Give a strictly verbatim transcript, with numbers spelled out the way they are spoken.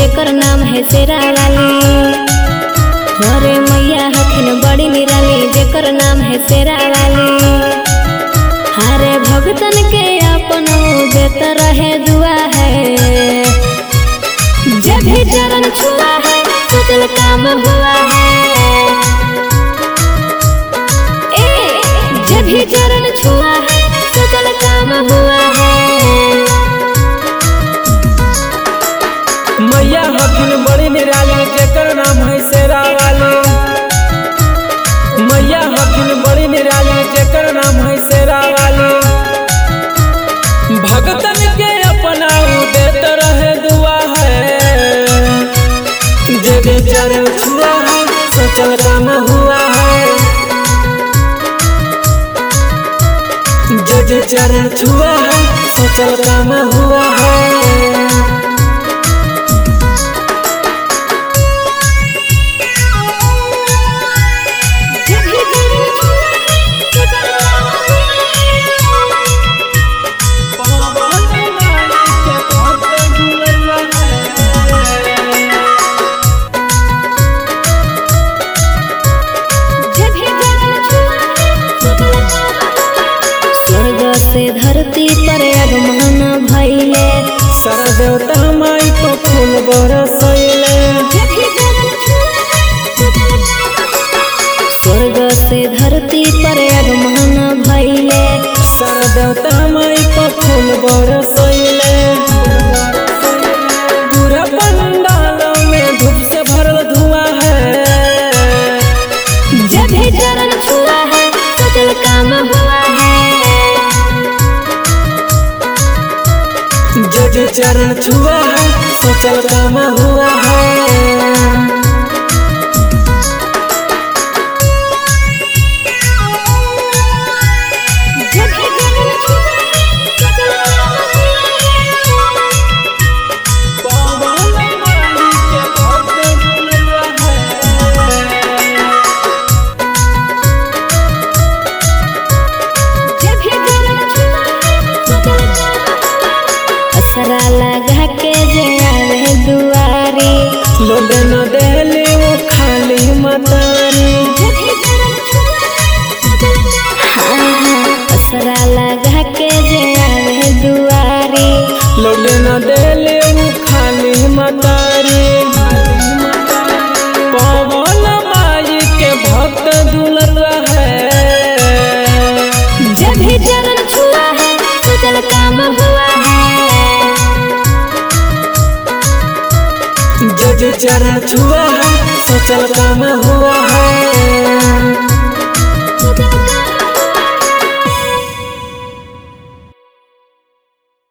जेकर नाम है शेरा वाली। अरे मैया हथिन बड़ी निराली जेकर नाम है शेरा वाली। हरे भगतन के अपन देत रहे दुआ है। जब भी चरण छुआ है सोचल काम हुआ है। ए जब भी चरण छुआ है सोचल काम हुआ है। मैया हथिन बड़ी निराली जेकर नाम है शेरा वाली। मैया हथिन बड़ी निराली जेकर नाम है शेरा वाली। भगतन के अपना देत रहे दुआ है। जब चरण छुआ है सोचल काम हुआ है। जब चरण छुआ है सोचल काम हुआ है। से धरती पर आगमन भइले सारा देवता माई को फूल बरसैले। स्वर्ग से धरती पर आगमन भइले सारा देवता माई को फूल बरसैले। पूरा पंडाल में धूप से भरल धुआं है। जब भी चरण छुआ है सोचल काम हुआ है। जब चरण छुआ है सोचल काम हुआ है। असरा लगा के जे आवे दुआरी लोग न देली वो खाली मतारी। हाँ हाँ असरा लगा के जे आवे दुआरी लोग न देली वो खाली मतारी। पवन माई के भक्त दुलर है। जब भी चरण छुआ है सोचल काम हुआ है। जब चरण छुआ है सोचल काम हुआ है।